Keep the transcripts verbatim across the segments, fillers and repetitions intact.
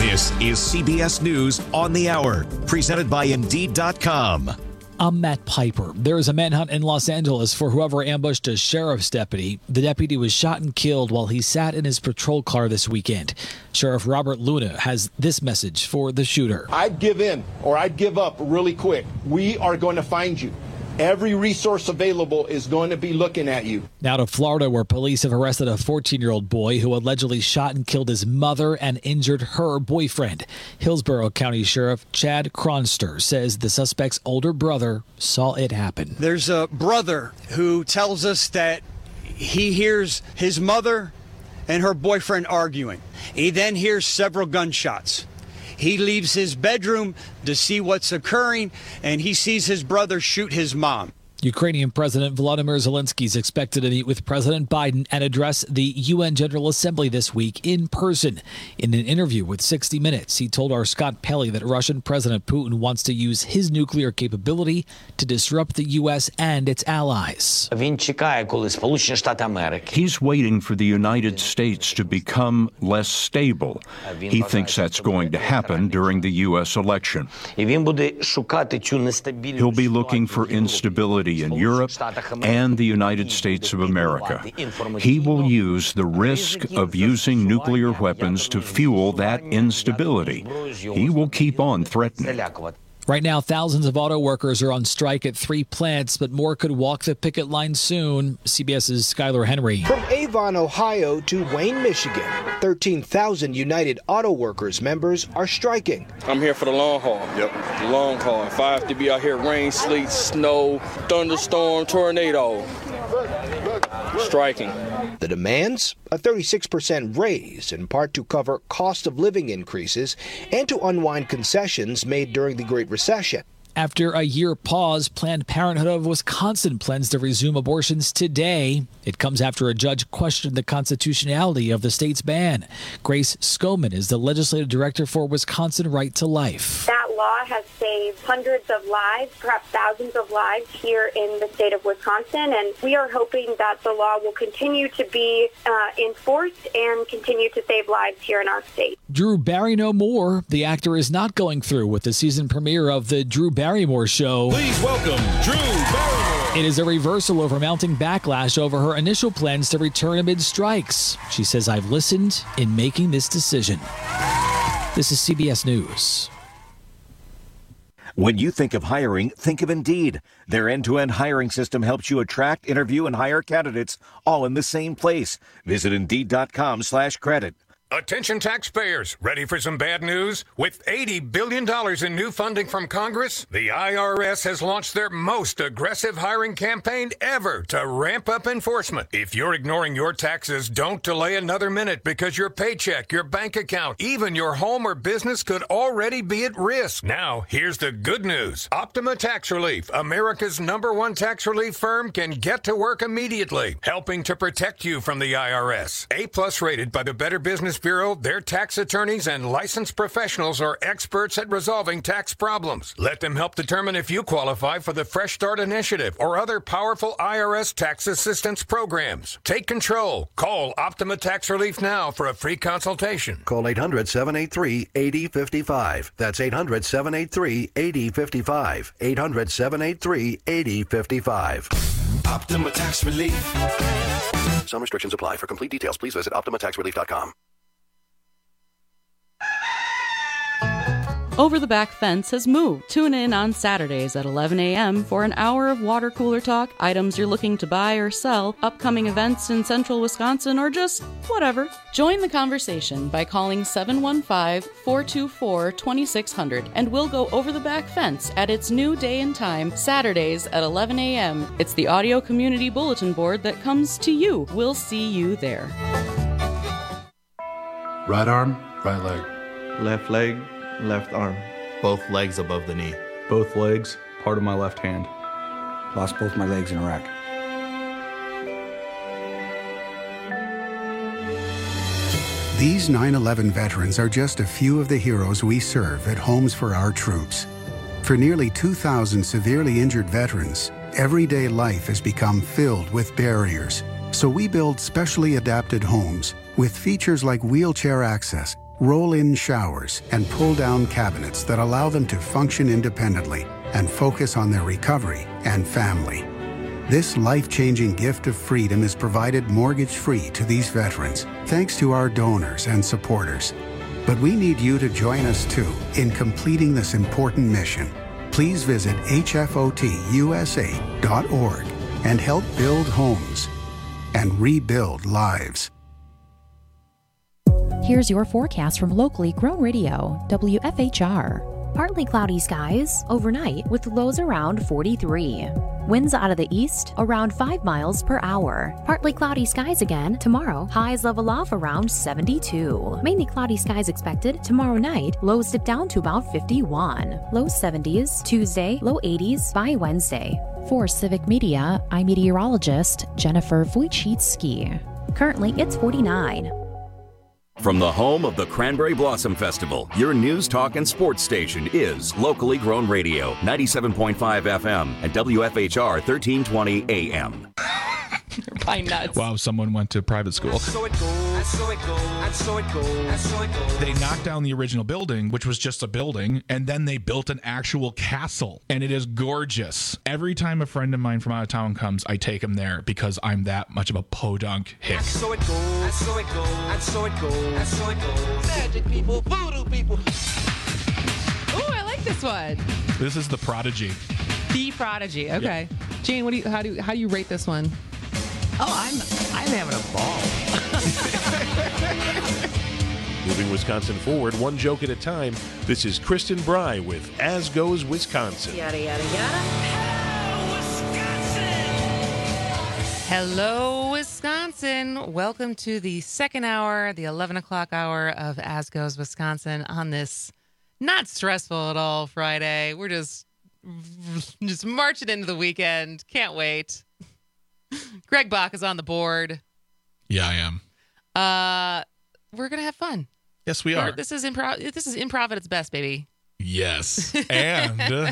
This is C B S News on the Hour, presented by Indeed dot com. I'm Matt Piper. There is a manhunt in Los Angeles for whoever ambushed a sheriff's deputy. The deputy was shot and killed while he sat in his patrol car this weekend. Sheriff Robert Luna has this message for the shooter. I'd give in or I'd give up really quick. We are going to find you. Every resource available is going to be looking at you. Now to Florida, where police have arrested a fourteen-year-old boy who allegedly shot and killed his mother and injured her boyfriend. Hillsborough County Sheriff Chad Cronster says the suspect's older brother saw it happen. There's a brother who tells us that he hears his mother and her boyfriend arguing. He then hears several gunshots. He leaves his bedroom to see what's occurring, and he sees his brother shoot his mom. Ukrainian President Volodymyr Zelensky is expected to meet with President Biden and address the U N General Assembly this week in person. In an interview with sixty minutes, he told our Scott Pelley that Russian President Putin wants to use his nuclear capability to disrupt the U S and its allies. He's waiting for the United States to become less stable. He thinks that's going to happen during the U S election. He'll be looking for instability in Europe and the United States of America. He will use the risk of using nuclear weapons to fuel that instability. He will keep on threatening. Right now, thousands of auto workers are on strike at three plants, but more could walk the picket line soon. CBS's Skylar Henry. From Avon, Ohio to Wayne, Michigan, thirteen thousand United Auto Workers members are striking. I'm here for the long haul. Yep. The long haul. If I have to be out here, rain, sleet, snow, thunderstorm, tornado, striking. The demands? A thirty-six percent raise, in part to cover cost of living increases and to unwind concessions made during the Great Recession. After a year pause, Planned Parenthood of Wisconsin plans to resume abortions today. It comes after a judge questioned the constitutionality of the state's ban. Grace Skoman is the legislative director for Wisconsin Right to Life. That law has saved hundreds of lives, perhaps thousands of lives here in the state of Wisconsin, and we are hoping that the law will continue to be uh, enforced and continue to save lives here in our state. Drew Barrymore more. The actor is not going through with the season premiere of the Drew Barrymore Show. Please welcome Drew Barrymore. It is a reversal over mounting backlash over her initial plans to return amid strikes. She says, "I've listened in making this decision." This is C B S News. When you think of hiring, think of Indeed. Their end-to-end hiring system helps you attract, interview, and hire candidates all in the same place. Visit Indeed dot com slash credit. Attention taxpayers, ready for some bad news? With eighty billion dollars in new funding from Congress, the I R S has launched their most aggressive hiring campaign ever to ramp up enforcement. If you're ignoring your taxes, don't delay another minute because your paycheck, your bank account, even your home or business could already be at risk. Now, here's the good news. Optima Tax Relief, America's number one tax relief firm, can get to work immediately, helping to protect you from the I R S. A-plus rated by the Better Business Bureau, their tax attorneys and licensed professionals are experts at resolving tax problems. Let them help determine if you qualify for the Fresh Start Initiative or other powerful I R S tax assistance programs. Take control. Call Optima Tax Relief now for a free consultation. Call eight hundred, seven eight three, eight zero five five. That's eight hundred, seven eight three, eight zero five five. eight hundred, seven eight three, eight zero five five. Optima Tax Relief. Some restrictions apply. For complete details, please visit Optima Tax Relief dot com. Over the Back Fence has moved. Tune in on Saturdays at eleven a.m. for an hour of water cooler talk, items you're looking to buy or sell, upcoming events in central Wisconsin, or just whatever. Join the conversation by calling seven one five, four two four, two six zero zero and we'll go over the back fence at its new day and time, Saturdays at eleven a.m. It's the audio community bulletin board that comes to you. We'll see you there. Right arm, right leg. Left leg, left arm. Both legs above the knee. Both legs, part of my left hand. Lost both my legs in Iraq. These nine eleven veterans are just a few of the heroes we serve at Homes for Our Troops. For nearly two thousand severely injured veterans, everyday life has become filled with barriers. So we build specially adapted homes with features like wheelchair access, roll-in showers, and pull-down cabinets that allow them to function independently and focus on their recovery and family. This life-changing gift of freedom is provided mortgage-free to these veterans, thanks to our donors and supporters. But we need you to join us, too, in completing this important mission. Please visit H F O T U S A dot org and help build homes and rebuild lives. Here's your forecast from locally grown radio, W F H R. Partly cloudy skies overnight with lows around forty-three. Winds out of the east around five miles per hour. Partly cloudy skies again tomorrow. Highs level off around seventy-two. Mainly cloudy skies expected tomorrow night. Lows dip down to about fifty-one. Low seventies Tuesday, low eighties by Wednesday. For Civic Media, I'm meteorologist Jennifer Wojcicki. Currently, it's forty-nine. From the home of the Cranberry Blossom Festival, your news, talk, and sports station is Locally Grown Radio, ninety-seven point five F M and W F H R thirteen twenty A M. Pine nuts. Wow, someone went to private school. So it goes, so it goes, so it goes, so it goes. They knocked down the original building, which was just a building, and then they built an actual castle, and it is gorgeous. Every time a friend of mine from out of town comes, I take him there because I'm that much of a podunk hick. So it goes, so it goes, so it goes, so it goes. Magic people, voodoo people. Ooh, I like this one. This is The Prodigy. The Prodigy. Okay, Yep. Jane, what do you how do you, how do you rate this one? Oh, I'm I'm having a ball. Moving Wisconsin forward, one joke at a time. This is Kristen Bry with As Goes Wisconsin. Yada yada yada. Hello, Wisconsin. Welcome to the second hour, the eleven o'clock hour of As Goes Wisconsin on this not stressful at all Friday. We're just just marching into the weekend. Can't wait. Greg Bach is on the board. Yeah, I am. Uh, we're gonna have fun. Yes, we We're- are. This is improv. This is improv at its best, baby. Yes. And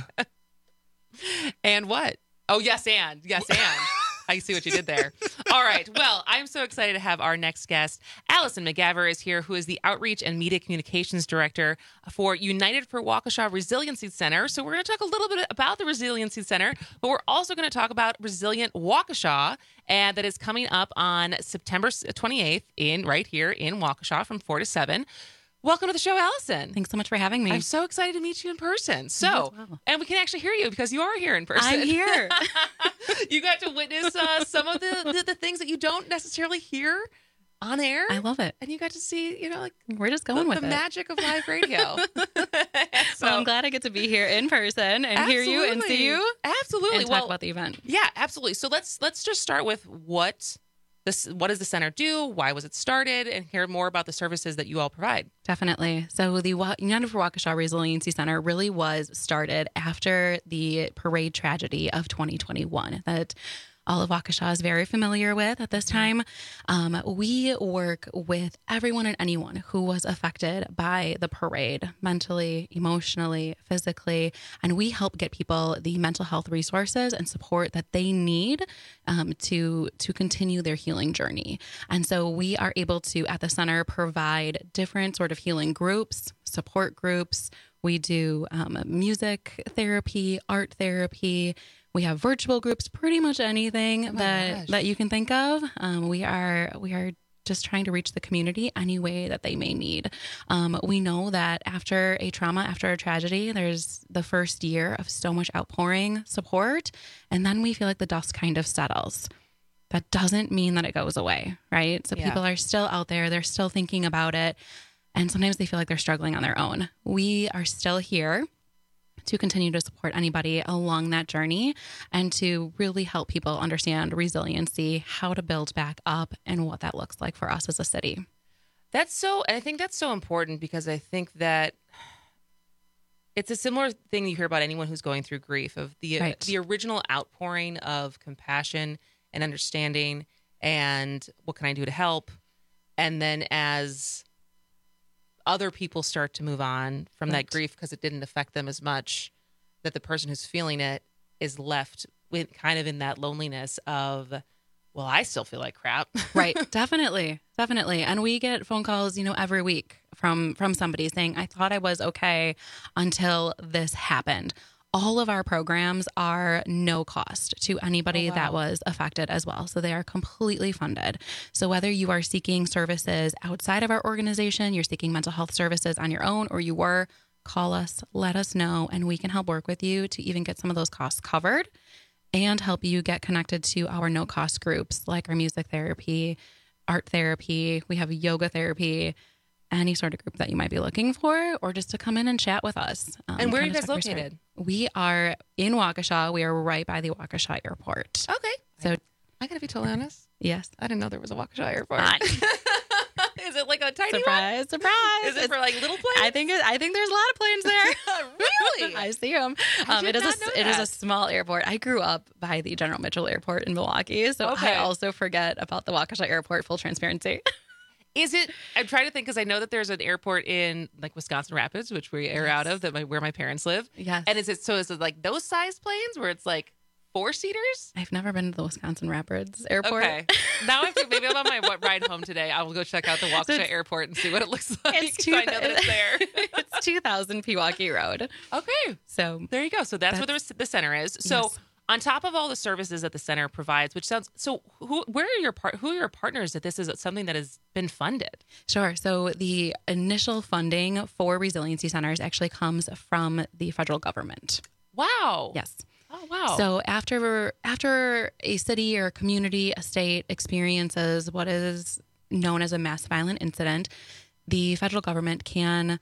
And what? Oh, yes, and yes, and. I see what you did there. All right. Well, I'm so excited to have our next guest. Allison McGaver is here, who is the Outreach and Media Communications Director for United for Waukesha Resiliency Center. So we're going to talk a little bit about the Resiliency Center, but we're also going to talk about Resilient Waukesha, and that is coming up on September twenty-eighth in right here in Waukesha from four to seven. Welcome to the show, Allison. Thanks so much for having me. I'm so excited to meet you in person. So, well. and we can actually hear you because you are here in person. I'm here. You got to witness uh, some of the, the, the things that you don't necessarily hear on air. I love it. And you got to see, you know, like we're just going the, with the it. magic of live radio. So I'm glad I get to be here in person and hear you and see you. Absolutely. And well, talk about the event. Yeah, absolutely. So let's let's just start with what this what does the center do? Why was it started? And hear more about the services that you all provide. Definitely. So the Wa- United for Waukesha Resiliency Center really was started after the parade tragedy of twenty twenty-one that all of Waukesha is very familiar with at this time. Um, we work with everyone and anyone who was affected by the parade, mentally, emotionally, physically, and we help get people the mental health resources and support that they need um, to to continue their healing journey. And so we are able to, at the center, provide different sort of healing groups, support groups. We do um, music therapy, art therapy. We have virtual groups, pretty much anything Oh my that, gosh. that you can think of. Um, we are we are just trying to reach the community any way that they may need. Um, we know that after a trauma, after a tragedy, there's the first year of so much outpouring support, and then we feel like the dust kind of settles. That doesn't mean that it goes away, right? So Yeah. people are still out there. They're still thinking about it. And sometimes they feel like they're struggling on their own. We are still here to continue to support anybody along that journey and to really help people understand resiliency, how to build back up, and what that looks like for us as a city. That's so, I think that's so important because I think that it's a similar thing you hear about anyone who's going through grief of the Right. the original outpouring of compassion and understanding and what can I do to help? And then as other people start to move on from Right. that grief because it didn't affect them as much, that the person who's feeling it is left with kind of in that loneliness of well, I still feel like crap. Right. Definitely. Definitely. And we get phone calls, you know, every week from from somebody saying, I thought I was okay until this happened. All of our programs are no cost to anybody Oh, wow. that was affected as well. So they are completely funded. So whether you are seeking services outside of our organization, you're seeking mental health services on your own, or you were, call us, let us know, and we can help work with you to even get some of those costs covered and help you get connected to our no-cost groups like our music therapy, art therapy. We have yoga therapy, any sort of group that you might be looking for, or just to come in and chat with us. Um, And where are you kinda guys talk your story. located? We are in Waukesha. We are right by the Waukesha Airport. Okay. So I gotta be totally honest. Yes. I didn't know there was a Waukesha airport. Is it like a tiny Surprise, one? surprise. Is it for like little planes? I think it, I think there's a lot of planes there. Really? I see them. I Um, did it is not a know it is a that. small airport. I grew up by the General Mitchell Airport in Milwaukee, so Okay. I also forget about the Waukesha Airport. Full transparency. Is it? I'm trying to think because I know that there's an airport in like Wisconsin Rapids, which we air out of, that my, where my parents live. Yes. And is it so? Is it like those size planes where it's like four seaters? I've never been to the Wisconsin Rapids Airport. Okay. Now I have to, maybe I'm on my wa- ride home today. I will go check out the Waukesha it's- Airport and see what it looks like. It's so I know that it's there. it's two thousand Pewaukee Road. Okay. So there you go. So that's, that's where the, the center is. So Yes. on top of all the services that the center provides, which sounds so, who where are your part? Who are your partners that this is something that has been funded? Sure. So the initial funding for resiliency centers actually comes from the federal government. Wow. Yes. Oh wow. So after after a city or community, a state experiences what is known as a mass violent incident, the federal government can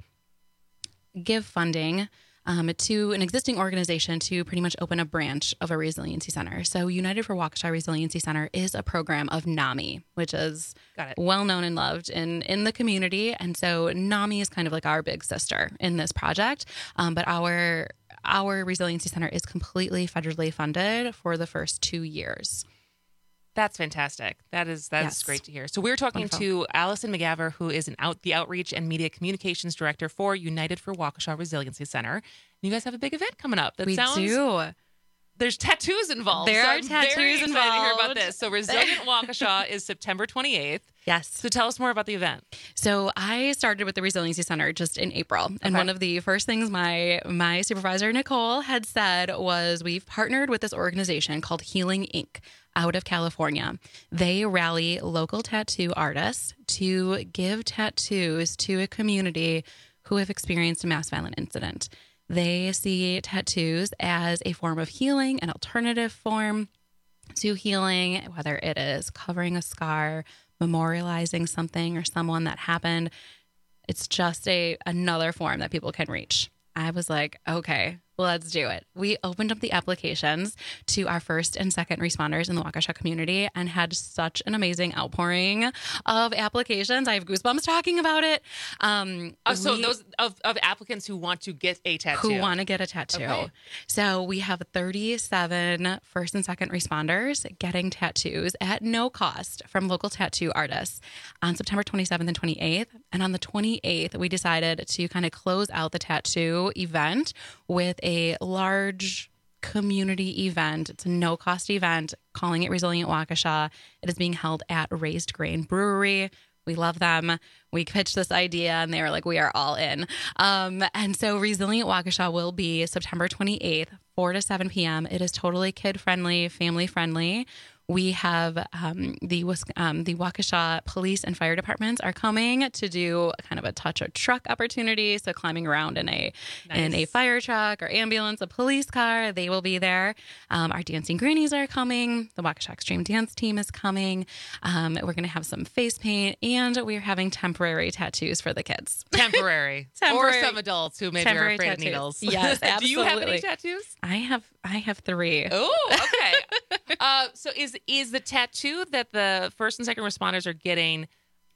give funding um, to an existing organization to pretty much open a branch of a resiliency center. So United for Waukesha Resiliency Center is a program of NAMI, which is Got it. well known and loved in, in the community. And so NAMI is kind of like our big sister in this project. Um, but our our resiliency center is completely federally funded for the first two years. That's fantastic. That is that is Yes. great to hear. So we're talking Wonderful. to Allison McGaver, who is an out the outreach and media communications director for United for Waukesha Resiliency Center. And you guys have a big event coming up. That We sounds do. There's tattoos involved. There so are I'm very tattoos excited to hear about involved. this. So Resilient Waukesha is September twenty-eighth. Yes. So tell us more about the event. So I started with the Resiliency Center just in April. And Okay. one of the first things my my supervisor, Nicole, had said was we've partnered with this organization called Healing Incorporated out of California. They rally local tattoo artists to give tattoos to a community who have experienced a mass violent incident. They see tattoos as a form of healing, an alternative form to healing, whether it is covering a scar, memorializing something or someone that happened. It's just a another form that people can reach. I was like, okay, let's do it. We opened up the applications to our first and second responders in the Waukesha community and had such an amazing outpouring of applications. I have goosebumps talking about it. Um, Uh, so we- those of, of applicants who want to get a tattoo. who want to get a tattoo. Okay. So we have thirty-seven first and second responders getting tattoos at no cost from local tattoo artists on September twenty-seventh and twenty-eighth. And on the twenty-eighth, we decided to kind of close out the tattoo event with a large community event. It's a no cost event, calling it Resilient Waukesha. It is being held at Raised Grain Brewery. We love them. We pitched this idea and they were like, we are all in. Um, and so Resilient Waukesha will be September twenty-eighth, four to seven p.m. It is totally kid friendly, family friendly. We have um, the Wis- um, the Waukesha police and fire departments are coming to do kind of a touch or truck opportunity. So climbing around in a in Nice. a fire truck or ambulance, a police car, they will be there. Um, our dancing greenies are coming. The Waukesha Extreme Dance team is coming. Um, we're going to have some face paint and we're having temporary tattoos for the kids. Temporary. Temporary. Or some adults who maybe Temporary are afraid tattoos. of needles. Yes, Do you have any absolutely. tattoos? I have I have three. Oh, okay. uh, so is is the tattoo that the first and second responders are getting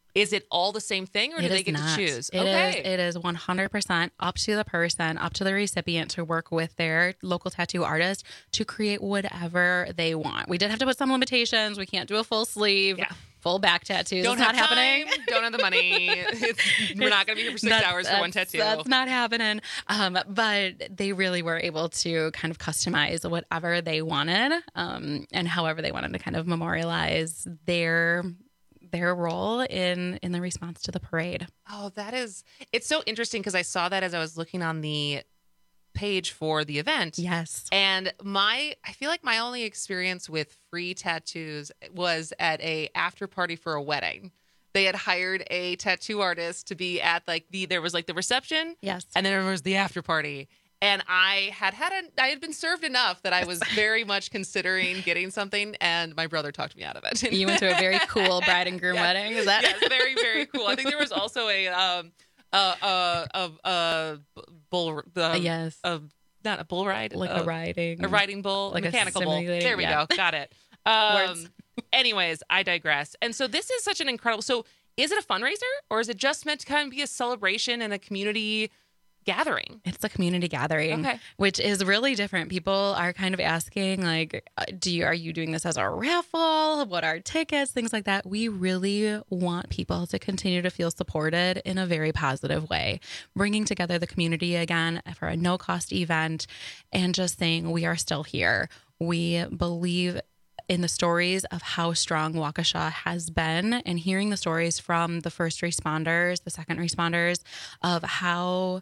Is it all the same thing, or do It they is get not. to choose? It okay. is. It is one hundred percent up to the person, up to the recipient to work with their local tattoo artist to create whatever they want. We did have to put some limitations. We can't do a full sleeve. Yeah. Full back tattoos. Don't it's have not time, happening. Don't have the money. It's, we're not going to be here for six That's- hours for one that's- tattoo. That's not happening. Um, but they really were able to kind of customize whatever they wanted, um, and however they wanted to kind of memorialize their their role in in the response to the parade. Oh, that is, it's so interesting because I saw that as I was looking on the page for the event. Yes. And my, I feel like my only experience with free tattoos was at a after party for a wedding. They had hired a tattoo artist to be at like the, there was like the reception. Yes. And then there was the after party. And I had had a, I had been served enough that I was very much considering getting something, and my brother talked me out of it. You went to a very cool bride and groom Yes. wedding. Is that? Yes, very, very cool. I think there was also a um uh uh of uh bull uh, Yes. of not a bull ride, Like uh, a riding. a riding bull, like a mechanical bull. simulating- There we yeah. go, got it. Um, Words. anyways, I digress. And so this is such an incredible. So is it a fundraiser, or is it just meant to kind of be a celebration and a community gathering? It's a community gathering, Okay. which is really different. People are kind of asking, like, uh, do you, are you doing this as a raffle? What are tickets? Things like that. We really want people to continue to feel supported in a very positive way, bringing together the community again for a no-cost event and just saying we are still here. We believe in the stories of how strong Waukesha has been, and hearing the stories from the first responders, the second responders, of how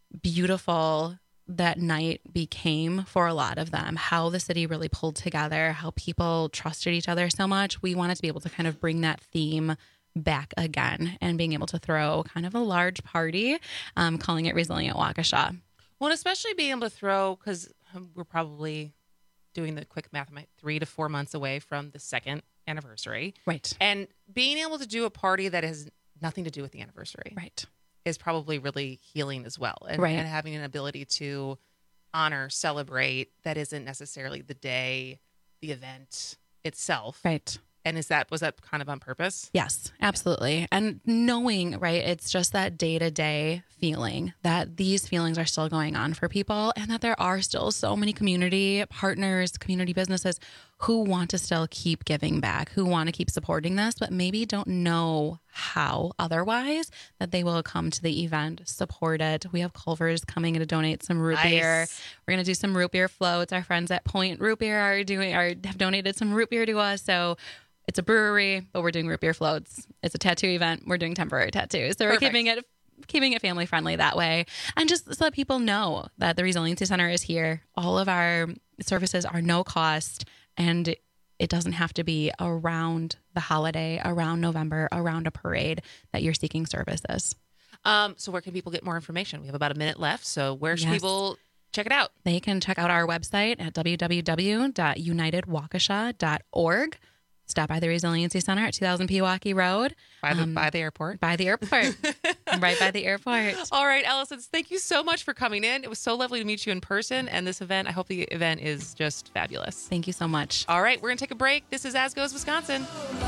beautiful that night became for a lot of them, how the city really pulled together, how people trusted each other so much. We wanted to be able to kind of bring that theme back again and being able to throw kind of a large party, um, calling it Resilient Waukesha. Well, and especially being able to throw, because we're probably doing the quick math, I'm three to four months away from the second anniversary. Right. And being able to do a party that has nothing to do with the anniversary. Right. Is probably really healing as well. And, Right. and having an ability to honor, celebrate that isn't necessarily the day, the event itself. Right. And is that, was that kind of on purpose? Yes, absolutely. And knowing, right, it's just that day-to-day feeling that these feelings are still going on for people, and that there are still so many community partners, community businesses who want to still keep giving back, who want to keep supporting this, but maybe don't know how otherwise, that they will come to the event, support it. We have Culver's coming in to donate some root Nice. beer. We're going to do some root beer floats. Our friends at Point Root Beer are doing, are have donated some root beer to us. So it's a brewery, but we're doing root beer floats. It's a tattoo event. We're doing temporary tattoos. So we're Perfect. keeping it keeping it family friendly that way. And just so that people know that the Resiliency Center is here. All of our services are no cost, and it doesn't have to be around the holiday, around November, around a parade that you're seeking services. Um, so where can people get more information? We have about a minute left. So where should Yes. people check it out? They can check out our website at w w w dot united waukesha dot org. Stop by the Resiliency Center at two thousand Pewaukee Road. By the, Um, by the airport? By the airport. Right by the airport. All right, Allison, thank you so much for coming in. It was so lovely to meet you in person. And this event, I hope the event is just fabulous. Thank you so much. All right, we're going to take a break. This is As Goes Wisconsin.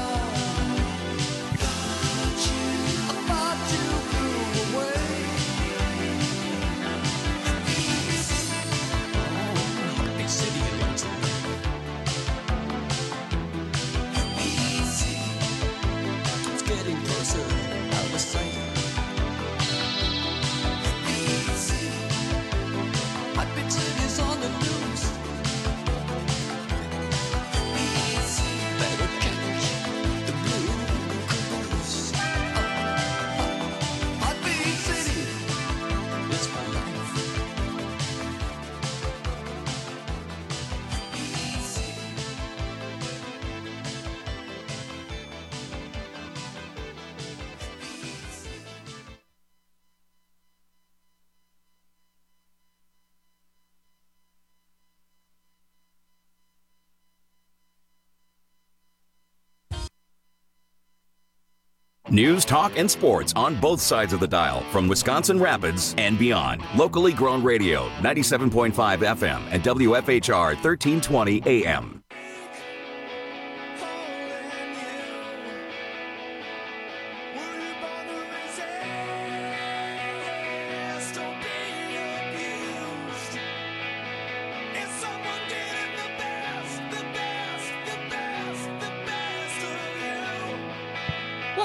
News, talk, and sports on both sides of the dial from Wisconsin Rapids and beyond. Locally grown radio, ninety-seven point five F M and W F H R thirteen twenty A M.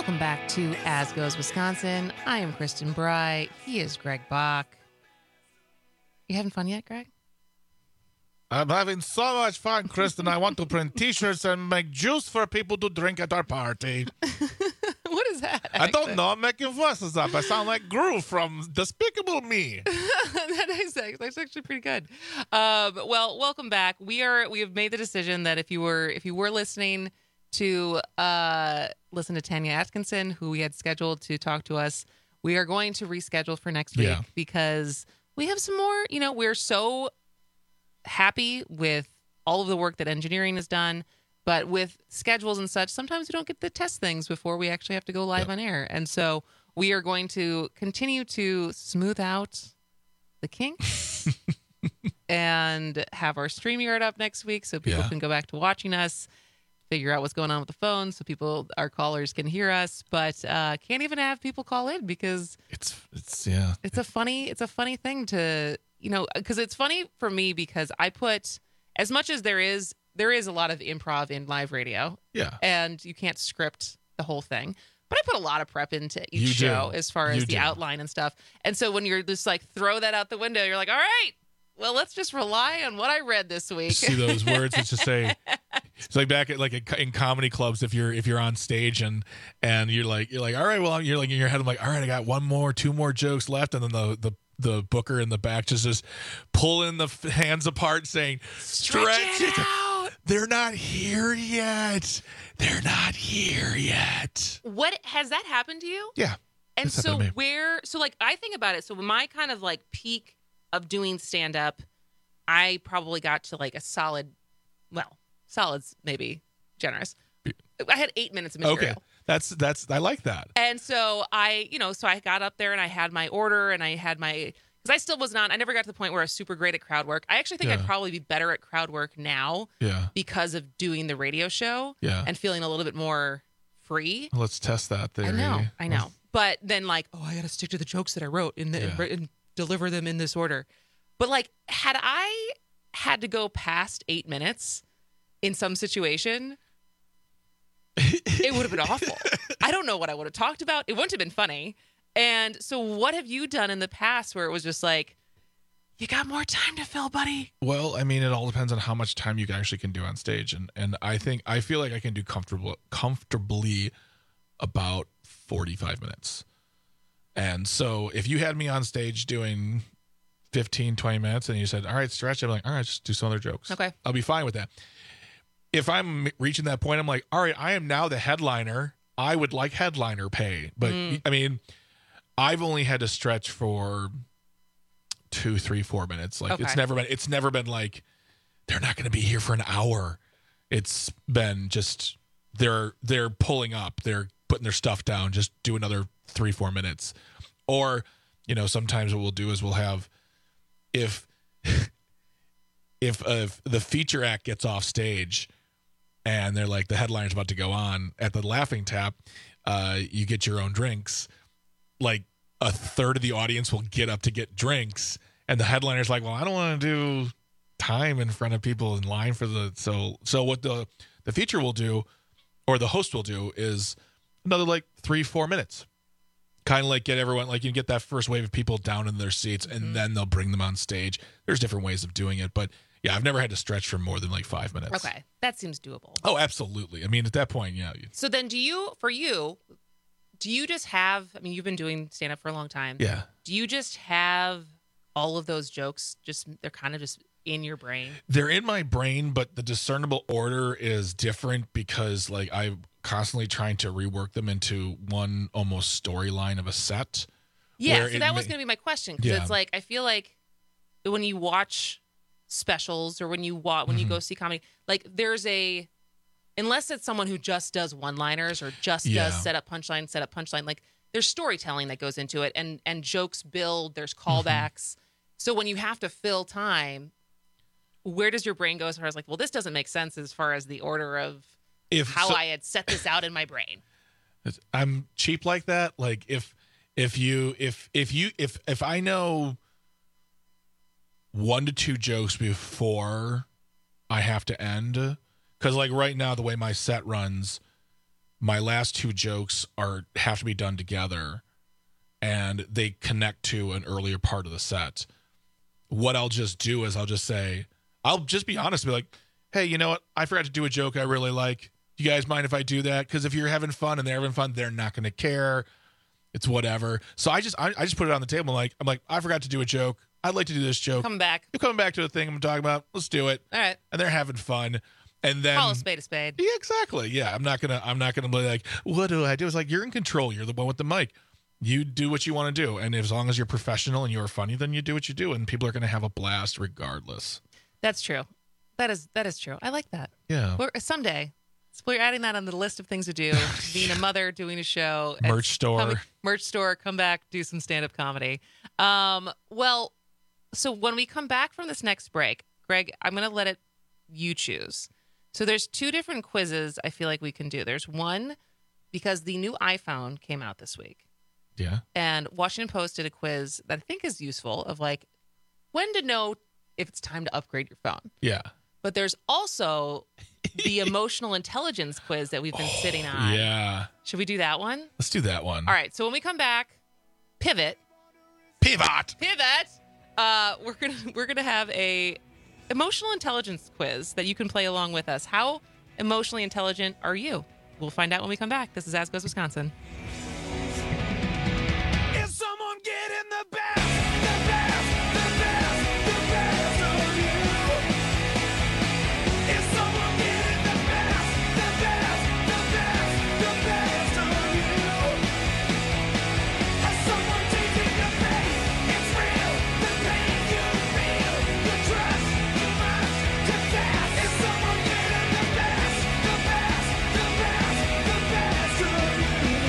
Welcome back to As Goes Wisconsin. I am Kristen Bry. He is Greg Bach. You having fun yet, Greg? I'm having so much fun, Kristen. I want to print T-shirts and make juice for people to drink at our party. What is that? I don't know. I'm making voices up. I sound like Gru from Despicable Me. That is that's actually pretty good. Um, well, welcome back. We are we have made the decision that if you were if you were listening to uh, listen to Tanya Atkinson, who we had scheduled to talk to us, we are going to reschedule for next week Yeah. because we have some more. You know, we're so happy with all of the work that engineering has done, but with schedules and such, sometimes we don't get to test things before we actually have to go live on air. And so we are going to continue to smooth out the kinks and have our StreamYard up next week so people Yeah. can go back to watching us, figure out what's going on with the phone so people, our callers, can hear us, but uh, can't even have people call in because It's it's yeah. it's a funny it's a funny thing to, you know, because it's funny for me because I put, as much as there is there is a lot of improv in live radio, Yeah. and you can't script the whole thing, but I put a lot of prep into each You do. show as far as You the do. outline and stuff. And so when you're just like throw that out the window, you're like, all right, well, let's just rely on what I read this week. See those words? It's just say it's like back at like a, in comedy clubs. If you're if you're on stage and and you're like you're like all right, well you're like in your head. I'm like all right, I got one more, two more jokes left, and then the the the booker in the back just just pulling the f- hands apart, saying stretch it out. They're not here yet. They're not here yet. What has that happened to you? Yeah. And That's so happened to me. where, so like I think about it. So my kind of like peak of doing stand up, I probably got to like a solid, well, solid's maybe generous. I had eight minutes of material. Okay, that's that's I like that. And so I, you know, so I got up there and I had my order and I had my, because I still was not, I never got to the point where I was super great at crowd work. I actually think Yeah. I'd probably be better at crowd work now Yeah. because of doing the radio show Yeah. and feeling a little bit more free. Let's test that theory. I know, I know. But then, like, oh, I got to stick to the jokes that I wrote in the Yeah. and, and deliver them in this order. But like, had I had to go past eight minutes in some situation, it would have been awful. I don't know what I would have talked about. It wouldn't have been funny. And so, what have you done in the past where it was just like, you got more time to fill, buddy? Well, I mean, it all depends on how much time you actually can do on stage, and and I think I feel like I can do comfortable comfortably about forty-five minutes. And so, if you had me on stage doing fifteen, twenty minutes, and you said, "All right, stretch," I'm like, "All right, just do some other jokes." Okay, I'll be fine with that. If I'm reaching that point, I'm like, "All right, I am now the headliner. I would like headliner pay," but Mm. I mean, I've only had to stretch for two, three, four minutes. Like Okay. it's never been, it's never been like they're not going to be here for an hour. It's been just they're they're pulling up, they're putting their stuff down. Just do another three, four minutes, or you know, sometimes what we'll do is we'll have if if if the feature act gets off stage and they're like the headliner's about to go on at the Laughing Tap, uh, you get your own drinks. Like a third of the audience will get up to get drinks, and the headliner's like, "Well, I don't want to do time in front of people in line for the so so." What the the feature will do, or the host will do, is another like three four minutes, kind of like get everyone like you get that first wave of people down in their seats, and Mm-hmm. then they'll bring them on stage. There's different ways of doing it, but yeah, I've never had to stretch for more than like five minutes. Okay, that seems doable. Oh, absolutely. I mean, at that point, yeah. you- So then, do you, for you, do you just have, I mean, you've been doing stand up for a long time. Yeah. Do you just have all of those jokes, just, they're kind of just in your brain? They're in my brain, but the discernible order is different because like I'm constantly trying to rework them into one almost storyline of a set. Yeah, where so it that may- was going to be my question. Because Yeah. it's like, I feel like when you watch specials or when you watch, when you Mm-hmm. go see comedy, like there's a, unless it's someone who just does one-liners or just Yeah. does set up punchline, set up punchline, like there's storytelling that goes into it and and jokes build, there's Mm-hmm. callbacks. So when you have to fill time, where does your brain go as far as like, well, this doesn't make sense as far as the order of If how so- I had set this out in my brain? I'm cheap like that. Like if if you if if you if if I know one to two jokes before I have to end, because like right now the way my set runs, my last two jokes are have to be done together, and they connect to an earlier part of the set. What I'll just do is I'll just say, I'll just be honest and be like, hey, you know what? I forgot to do a joke I really like. You guys mind if I do that? Because if you're having fun and they're having fun, they're not going to care. It's whatever. So I just I, I just put it on the table. Like I'm like, I forgot to do a joke. I'd like to do this joke. Come back. You're coming back to the thing I'm talking about. Let's do it. All right. And they're having fun. And then call a spade a spade. Yeah, exactly. Yeah. I'm not gonna I'm not gonna be like, what do I do? It's like you're in control. You're the one with the mic. You do what you want to do. And as long as you're professional and you're funny, then you do what you do. And people are gonna have a blast regardless. That's true. That is that is true. I like that. Yeah. We're, someday. So we're adding that on the list of things to do. Being a mother, doing a show. Merch store. Coming, merch store, come back, do some stand-up comedy. Um, well, so when we come back from this next break, Greg, I'm going to let it you choose. So there's two different quizzes I feel like we can do. There's one because the new iPhone came out this week. Yeah. And Washington Post did a quiz that I think is useful of like when to know if it's time to upgrade your phone. Yeah. But there's also the emotional intelligence quiz that we've been oh, sitting on. Yeah. Should we do that one? Let's do that one. All right. So when we come back, pivot. Pivot. Pivot. Uh, we're gonna we're gonna have a emotional intelligence quiz that you can play along with us. How emotionally intelligent are you? We'll find out when we come back. This is As Goes Wisconsin. Is someone getting the best? The best, the best, the best of you? Is someone getting the best? The best, the best, the best of you? Has someone taken your pain? It's real. The pain you feel, you trust too much to fast. Is someone getting the best? The best, the best, the best of you?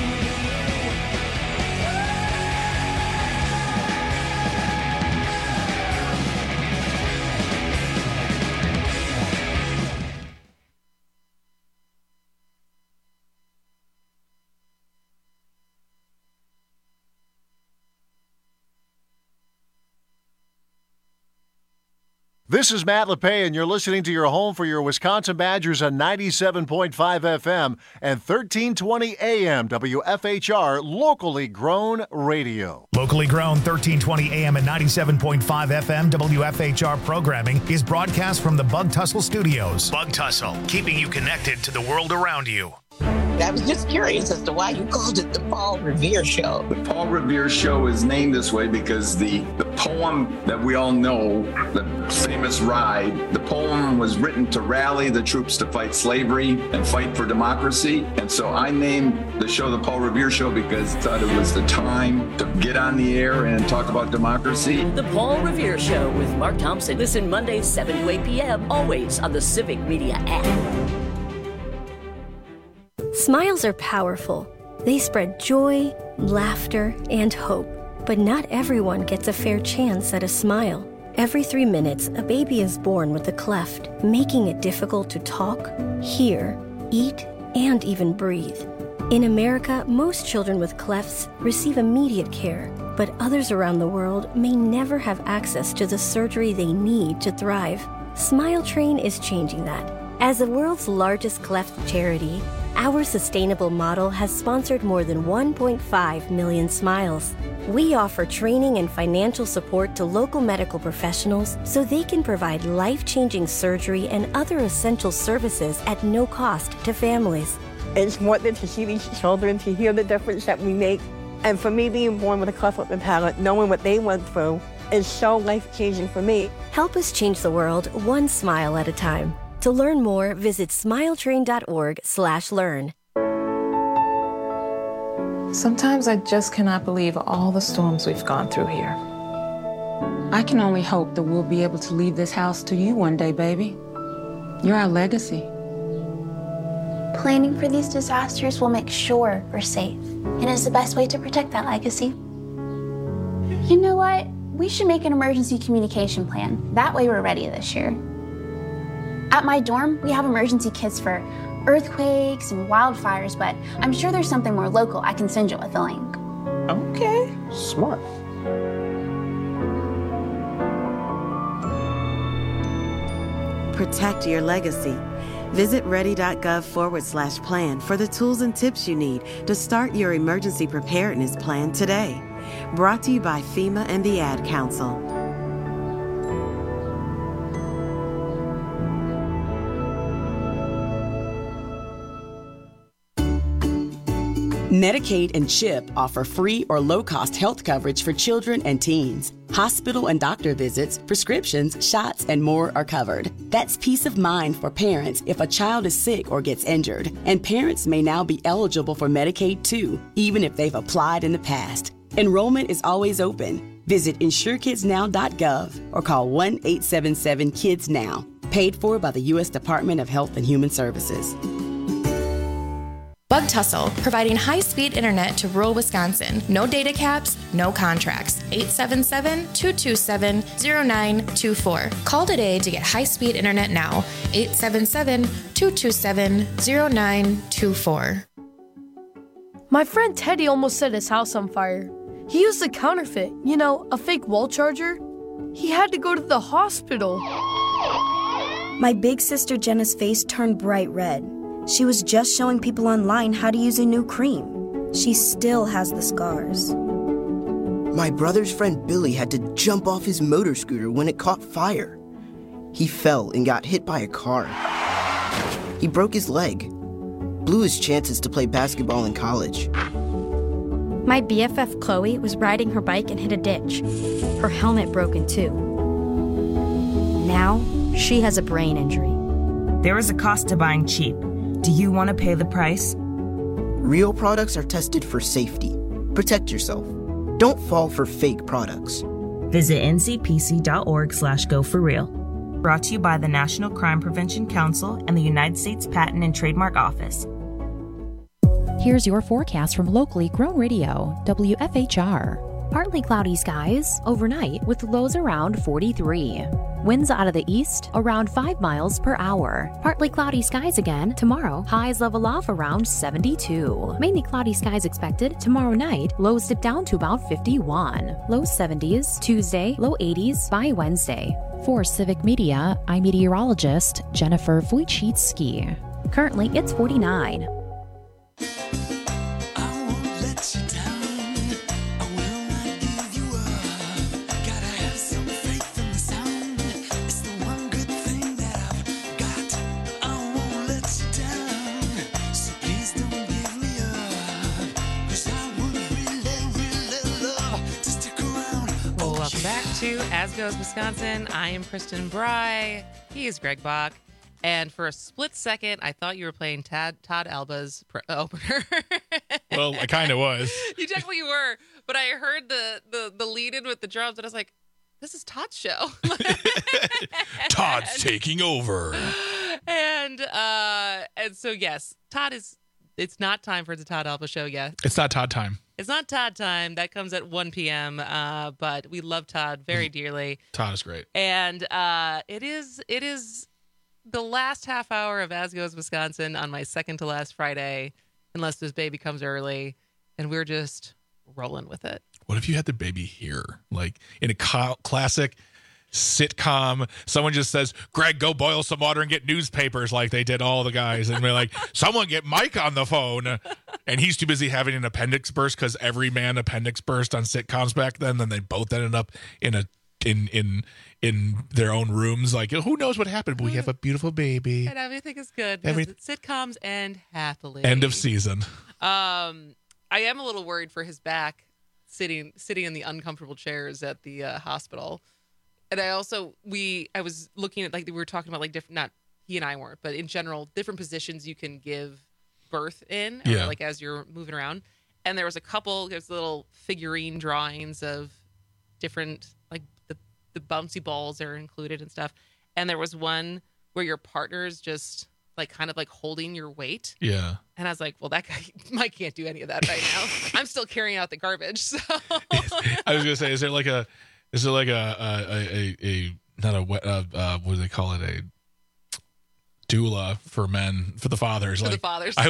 This is Matt LePay, and you're listening to your home for your Wisconsin Badgers on ninety-seven point five F M and thirteen twenty A M W F H R, locally grown radio. Locally grown thirteen twenty A M and ninety-seven point five F M W F H R programming is broadcast from the Bug Tussle Studios. Bug Tussle, keeping you connected to the world around you. I was just curious as to why you called it the Paul Revere Show. The Paul Revere Show is named this way because the, the poem that we all know, the famous ride, the poem was written to rally the troops to fight slavery and fight for democracy. And so I named the show the Paul Revere Show because I thought it was the time to get on the air and talk about democracy. The Paul Revere Show with Mark Thompson. Listen Mondays seven to eight p.m. always on the Civic Media app. Smiles are powerful. They spread joy, laughter, and hope. But not everyone gets a fair chance at a smile. Every three minutes, a baby is born with a cleft, making it difficult to talk, hear, eat, and even breathe. In America, most children with clefts receive immediate care, but others around the world may never have access to the surgery they need to thrive. Smile Train is changing that. As the world's largest cleft charity, our sustainable model has sponsored more than one point five million smiles. We offer training and financial support to local medical professionals so they can provide life-changing surgery and other essential services at no cost to families. It's important to see these children, to hear the difference that we make. And for me, being born with a cleft lip and palate, knowing what they went through, is so life-changing for me. Help us change the world one smile at a time. To learn more, visit smiletrain.org slash learn. Sometimes I just cannot believe all the storms we've gone through here. I can only hope that we'll be able to leave this house to you one day, baby. You're our legacy. Planning for these disasters will make sure we're safe, and is the best way to protect that legacy. You know what? We should make an emergency communication plan. That way we're ready this year. At my dorm, we have emergency kits for earthquakes and wildfires, but I'm sure there's something more local I can send you with a link. Okay. Smart. Protect your legacy. Visit ready.gov forward slash plan for the tools and tips you need to start your emergency preparedness plan today. Brought to you by FEMA and the Ad Council. Medicaid and CHIP offer free or low-cost health coverage for children and teens. Hospital and doctor visits, prescriptions, shots, and more are covered. That's peace of mind for parents if a child is sick or gets injured. And parents may now be eligible for Medicaid too, even if they've applied in the past. Enrollment is always open. Visit insure kids now dot gov or call one eight seven seven kids now. Paid for by the U S Department of Health and Human Services. Bug Tussle, providing high-speed internet to rural Wisconsin. No data caps, no contracts. eight seven seven, two two seven, zero nine two four. Call today to get high-speed internet now. eight seven seven, two two seven, zero nine two four. My friend Teddy almost set his house on fire. He used a counterfeit, you know, a fake wall charger. He had to go to the hospital. My big sister Jenna's face turned bright red. She was just showing people online how to use a new cream. She still has the scars. My brother's friend Billy had to jump off his motor scooter when it caught fire. He fell and got hit by a car. He broke his leg, blew his chances to play basketball in college. My B F F Chloe was riding her bike and hit a ditch. Her helmet broke in two. Now, she has a brain injury. There is a cost to buying cheap. Do you want to pay the price? Real products are tested for safety. Protect yourself. Don't fall for fake products. Visit N C P C dot org slash go for real. Brought to you by the National Crime Prevention Council and the United States Patent and Trademark Office. Here's your forecast from locally grown radio, W F H R. Partly cloudy skies overnight with lows around forty-three. Winds out of the east around five miles per hour. Partly cloudy skies again tomorrow. Highs level off around seventy-two. Mainly cloudy skies expected tomorrow night. Lows dip down to about fifty-one. Low seventies Tuesday, low eighties by Wednesday. For Civic Media, I'm meteorologist Jennifer Wojcicki. Currently, it's forty-nine. To As Goes Wisconsin. I am Kristen Bry. He is Greg Bach. And for a split second, I thought you were playing Todd, Todd Alba's pr- opener. Well, I kind of was. You definitely were. But I heard the, the, the lead in with the drums, and I was like, this is Todd's show. Todd's taking over. And uh, and so, yes, Todd is, it's not time for the Todd Alba show yet. It's not Todd time. It's not Todd time. That comes at one p.m. Uh, but we love Todd very dearly. Todd is great. And uh, it is it is the last half hour of As Goes Wisconsin on my second to last Friday, unless this baby comes early, and we're just rolling with it. What if you had the baby here, like in a co- classic sitcom? Someone just says, "Greg, go boil some water and get newspapers," like they did all the guys, and we're like, "Someone get Mike on the phone." And he's too busy having an appendix burst because every man appendix burst on sitcoms back then. Then they both ended up in a in in in their own rooms. Like, who knows what happened? But we have a beautiful baby. And everything is good. Every- Sitcoms end happily. End of season. Um, I am a little worried for his back, sitting sitting in the uncomfortable chairs at the uh, hospital. And I also we I was looking at, like, we were talking about, like, different, not he and I weren't, but in general, different positions you can give birth in, or yeah. like as you're moving around. And there was a couple, there's little figurine drawings of different, like the, the bouncy balls are included and stuff. And there was one where your partner's just like kind of like holding your weight. Yeah. And I was like, well, that guy, Mike can't do any of that right now. I'm still carrying out the garbage. So I was gonna say, is there like a, is there like a a a, a not a uh, uh, what do they call it, a doula for men, for the fathers, for like the fathers. I,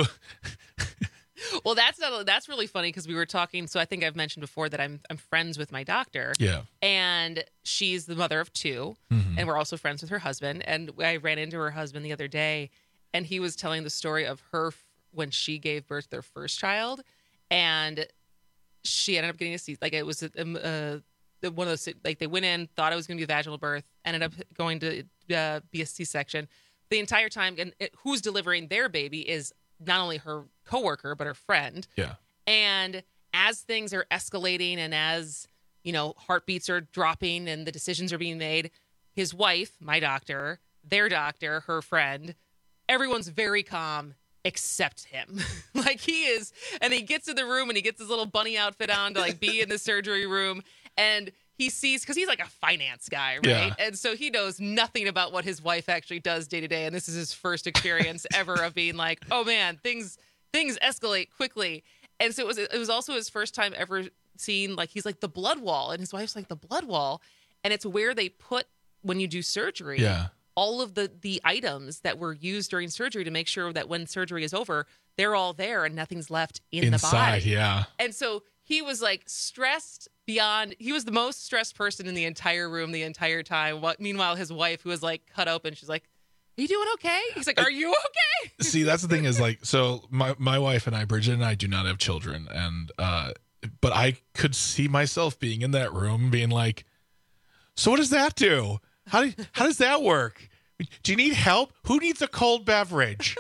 well, that's not, that's really funny because we were talking. So I think I've mentioned before that I'm I'm friends with my doctor. Yeah. And she's the mother of two, mm-hmm. and we're also friends with her husband. And I ran into her husband the other day, and he was telling the story of her f- when she gave birth to their first child, and she ended up getting a C. Like it was a, a, a, one of those, like they went in, thought it was going to be a vaginal birth, ended up going to uh, be a C-section. The entire time, and it, who's delivering their baby is not only her coworker but her friend. Yeah. And as things are escalating, and as you know, heartbeats are dropping, and the decisions are being made, his wife, my doctor, their doctor, her friend, everyone's very calm except him. Like he is, and he gets in the room and he gets his little bunny outfit on to like be in the surgery room, and he sees, because he's like a finance guy, right? Yeah. And so he knows nothing about what his wife actually does day to day. And this is his first experience ever of being like, oh man, things things escalate quickly. And so it was it was also his first time ever seeing, like, he's like the blood wall, and his wife's like the blood wall. And it's where they put, when you do surgery, Yeah. all of the the items that were used during surgery to make sure that when surgery is over, they're all there and nothing's left in Inside, the body. yeah. And so he was like stressed beyond, he was the most stressed person in the entire room the entire time. What, meanwhile, his wife, who was like cut open, she's like, are you doing okay? He's like, are you okay? See, that's the thing is like, so my, my wife and I, Bridget and I, do not have children. And, uh, but I could see myself being in that room being like, so what does that do? How do, how does that work? Do you need help? Who needs a cold beverage?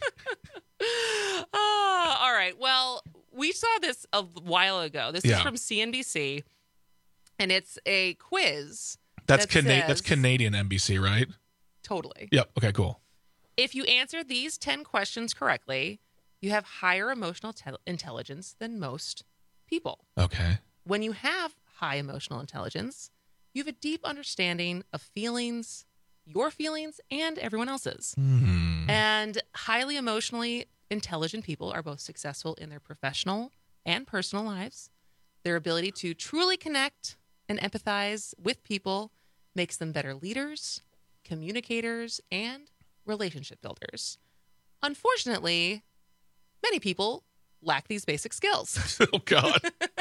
Oh, all right. Well, we saw this a while ago. This Yeah. is from C N B C, and it's a quiz. That's that Cana- says- that's Canadian N B C, right? Totally. Yep. Okay, cool. If you answer these ten questions correctly, you have higher emotional te- intelligence than most people. Okay. When you have high emotional intelligence, you have a deep understanding of feelings, your feelings, and everyone else's. Hmm. And highly emotionally intelligent people are both successful in their professional and personal lives. Their ability to truly connect and empathize with people makes them better leaders, communicators, and relationship builders. Unfortunately, many people lack these basic skills. Oh, God.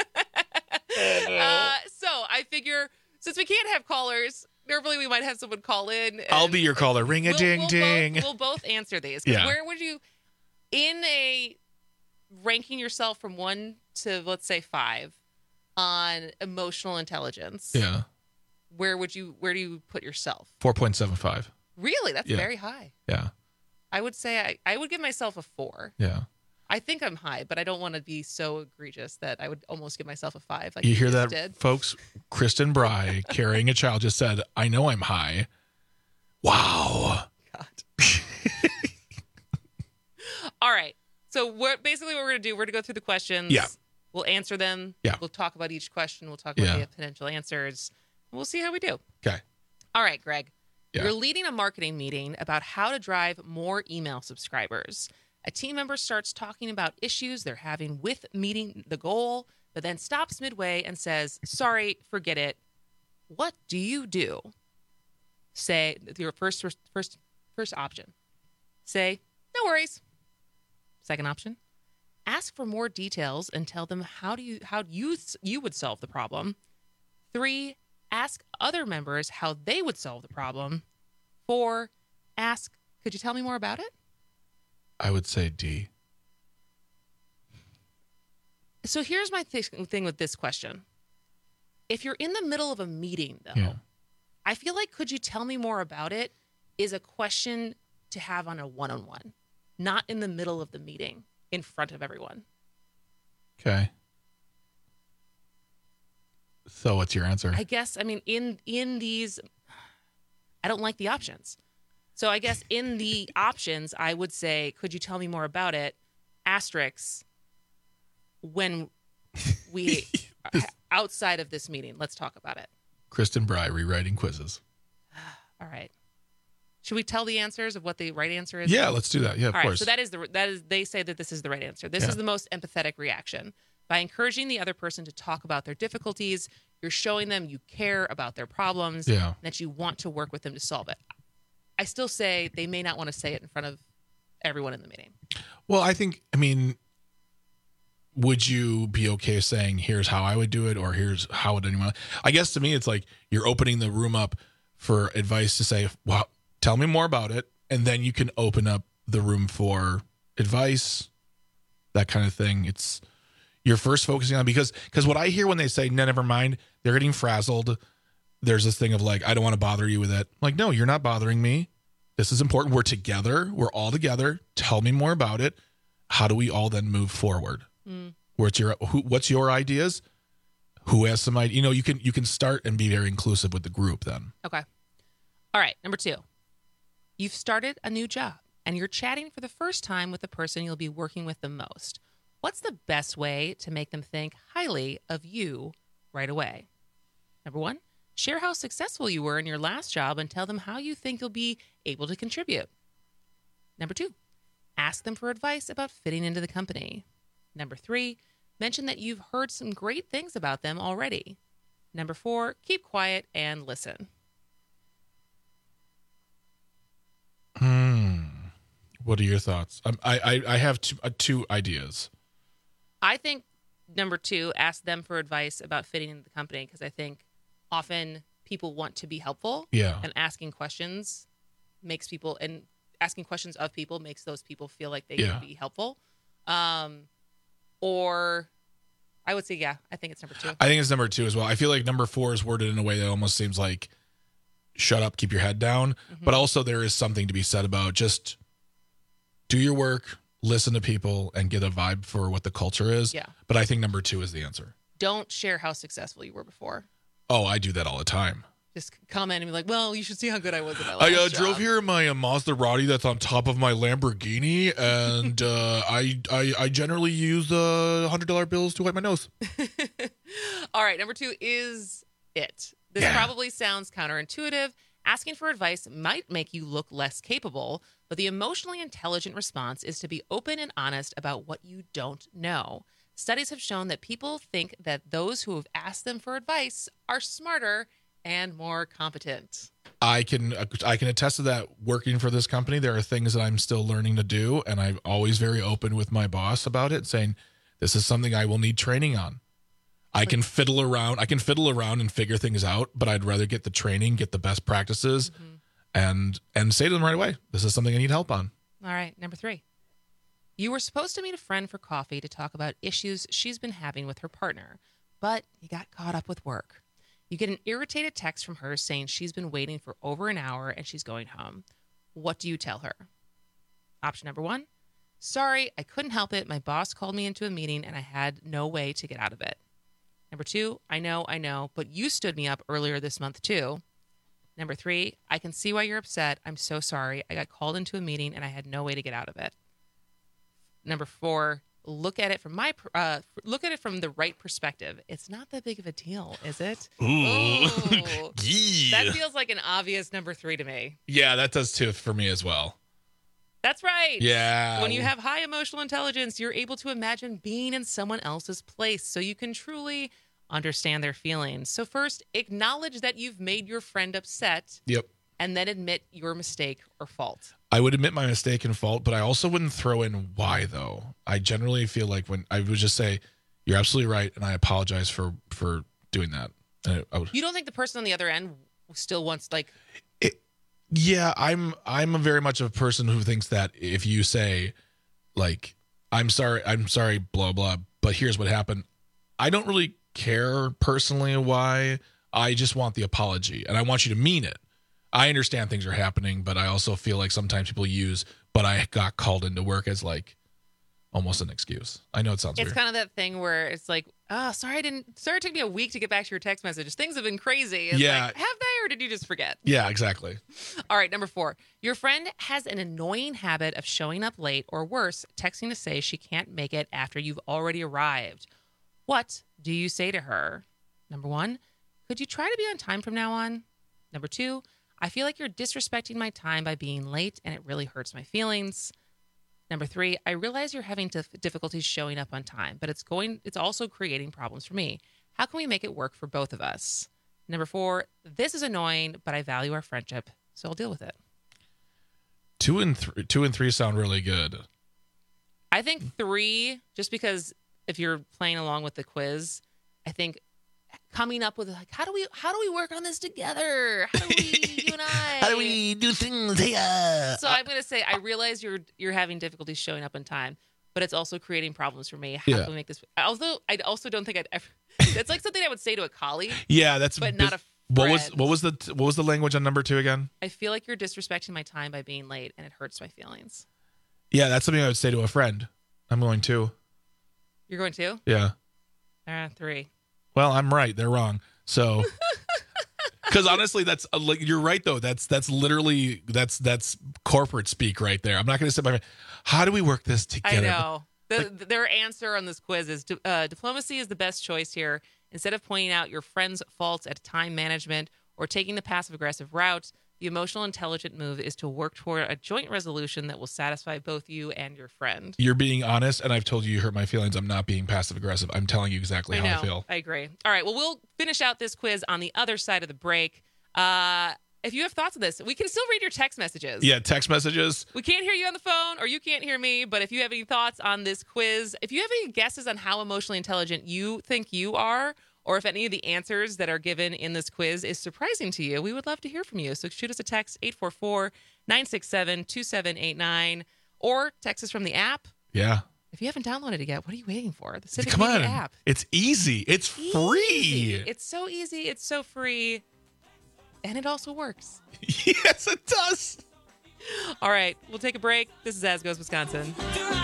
uh, so I figure, since we can't have callers, normally we might have someone call in. and- I'll be your caller. Ring a We'll- ding we'll ding. Both, we'll both answer these. 'Cause Yeah. Where would you, in a ranking yourself from one to, let's say, five on emotional intelligence, Yeah. where would you, where do you put yourself? four point seven five. Really? That's Yeah. very high. Yeah. I would say I, I would give myself a four. Yeah. I think I'm high, but I don't want to be so egregious that I would almost give myself a five. Like You hear just that, did. folks? Kristen Bry, carrying a child, just said, I know I'm high. Wow. All right. So what basically what we're going to do, we're going to go through the questions. Yeah. We'll answer them. Yeah. We'll talk about each question. We'll talk about Yeah. the potential answers. And we'll see how we do. Okay. All right, Greg. Yeah. You're leading a marketing meeting about how to drive more email subscribers. A team member starts talking about issues they're having with meeting the goal, but then stops midway and says, sorry, forget it. What do you do? Say your first first first option. Say, no worries. Second option, ask for more details and tell them how do you how you you would solve the problem. Three, ask other members how they would solve the problem. Four, ask, could you tell me more about it? I would say D. So here's my th- thing with this question. If you're in the middle of a meeting, though, Yeah. I feel like could you tell me more about it is a question to have on a one-on-one, not in the middle of the meeting in front of everyone. Okay. So what's your answer? I guess, I mean, in in these, I don't like the options. So I guess in the options, I would say, could you tell me more about it? Asterisks, when we, outside of this meeting, let's talk about it. Kristen Bry, rewriting quizzes. All right. Should we tell the answers of what the right answer is? Yeah, let's do that. Yeah, of All right. course. So that is the that is they say that this is the right answer. This Yeah. is the most empathetic reaction. By encouraging the other person to talk about their difficulties, you're showing them you care about their problems Yeah. and that you want to work with them to solve it. I still say they may not want to say it in front of everyone in the meeting. Well, I think, I mean, would you be okay saying, here's how I would do it, or here's how would anyone? I guess to me, it's like you're opening the room up for advice to say, well, tell me more about it. And then you can open up the room for advice, that kind of thing. It's you're first focusing on because because what I hear when they say no, never mind, they're getting frazzled. There's this thing of like, I don't want to bother you with it. Like, no, you're not bothering me. This is important. We're together. We're all together. Tell me more about it. How do we all then move forward? Mm. What's your who, what's your ideas? Who has some idea? You know, you can you can start and be very inclusive with the group then. Okay. All right. Number two, you've started a new job and you're chatting for the first time with the person you'll be working with the most. What's the best way to make them think highly of you right away? Number one, share how successful you were in your last job and tell them how you think you'll be able to contribute. Number two, ask them for advice about fitting into the company. Number three, mention that you've heard some great things about them already. Number four, keep quiet and listen. Hmm. What are your thoughts? Um, I, I I have two, uh, two ideas. I think number two, ask them for advice about fitting into the company, because I think often people want to be helpful. Yeah. And asking questions makes people, and asking questions of people makes those people feel like they yeah. can be helpful. Um, or I would say, yeah, I think it's number two. I think it's number two as well. I feel like number four is worded in a way that almost seems like, shut up, keep your head down. Mm-hmm. But also there is something to be said about just do your work, listen to people, and get a vibe for what the culture is. Yeah. But I think number two is the answer. Don't share how successful you were before. Oh, I do that all the time. Just comment and be like, well, you should see how good I was at my last I uh, job. drove here in my uh, Maserati that's on top of my Lamborghini, and uh, I, I I generally use uh, one hundred dollar bills to wipe my nose. All right, number two is it. This yeah. probably sounds counterintuitive. Asking for advice might make you look less capable, but the emotionally intelligent response is to be open and honest about what you don't know. Studies have shown that people think that those who have asked them for advice are smarter and more competent. I can I can attest to that. Working for this company, there are things that I'm still learning to do, and I'm always very open with my boss about it, saying this is something I will need training on. I can fiddle around. I can fiddle around and figure things out, but I'd rather get the training, get the best practices, mm-hmm. and and say to them right away, this is something I need help on. All right, number three. You were supposed to meet a friend for coffee to talk about issues she's been having with her partner, but you got caught up with work. You get an irritated text from her saying she's been waiting for over an hour and she's going home. What do you tell her? Option number one, sorry, I couldn't help it. My boss called me into a meeting and I had no way to get out of it. Number two, I know, I know, but you stood me up earlier this month too. Number three, I can see why you're upset. I'm so sorry. I got called into a meeting and I had no way to get out of it. Number four, look at it from my uh, look at it from the right perspective. It's not that big of a deal, is it? Ooh. Ooh. Yeah. That feels like an obvious number three to me. Yeah, that does too for me as well. That's right. Yeah. When you have high emotional intelligence, you're able to imagine being in someone else's place so you can truly understand their feelings. So first, acknowledge that you've made your friend upset. Yep. And then admit your mistake or fault. I would admit my mistake and fault, but I also wouldn't throw in why, though. I generally feel like when I would just say, you're absolutely right, and I apologize for, for doing that. And I would, you don't think the person on the other end still wants, like... It, yeah, I'm I'm a very much of a person who thinks that if you say, like, I'm sorry, I'm sorry, blah, blah, but here's what happened, I don't really care personally why. I just want the apology, and I want you to mean it. I understand things are happening, but I also feel like sometimes people use, but I got called into work as like almost an excuse. I know it sounds It's weird. kind of that thing where it's like, oh, sorry, I didn't, sorry, it took me a week to get back to your text messages. Things have been crazy. It's Yeah. like, have they, or did you just forget? Yeah, exactly. All right, number four. Your friend has an annoying habit of showing up late, or worse, texting to say she can't make it after you've already arrived. What do you say to her? Number one, could you try to be on time from now on? Number two, I feel like you're disrespecting my time by being late, and it really hurts my feelings. Number three, I realize you're having dif- difficulties showing up on time, but it's going. It's also creating problems for me. How can we make it work for both of us? Number four, this is annoying, but I value our friendship, so I'll deal with it. Two and three, two and three sound really good. I think three, just because if you're playing along with the quiz, I think coming up with like, how do we how do we work on this together? How do we, you and I? How do we do things here? So I'm gonna say I realize you're you're having difficulties showing up on time, but it's also creating problems for me. How Yeah. can we make this? Although I also don't think I'd ever. It's like something I would say to a colleague. Yeah, that's but not a. What was friend. what was the what was the language on number two again? I feel like you're disrespecting my time by being late, and it hurts my feelings. Yeah, that's something I would say to a friend. I'm going to. You're going to? Yeah. Uh, three. Well, I'm right. They're wrong. So, because honestly, that's uh, like you're right though. That's that's literally that's that's corporate speak right there. I'm not going to sit by. How do we work this together? I know. The, their answer on this quiz is uh, diplomacy is the best choice here. Instead of pointing out your friend's faults at time management or taking the passive-aggressive route, the emotional intelligent move is to work toward a joint resolution that will satisfy both you and your friend. You're being honest, and I've told you you hurt my feelings. I'm not being passive aggressive. I'm telling you exactly I how know. I feel. I agree. All right. Well, we'll finish out this quiz on the other side of the break. Uh, if you have thoughts on this, we can still read your text messages. Yeah, text messages. We can't hear you on the phone or you can't hear me, but if you have any thoughts on this quiz, if you have any guesses on how emotionally intelligent you think you are, or if any of the answers that are given in this quiz is surprising to you, we would love to hear from you. So shoot us a text, eight four four, nine six seven, two seven eight nine, or text us from the app. Yeah. If you haven't downloaded it yet, what are you waiting for? The Civic Come Media on. app. It's easy. It's free. Easy. It's so easy. It's so free. And it also works. Yes, it does. All right. We'll take a break. This is As Goes Wisconsin.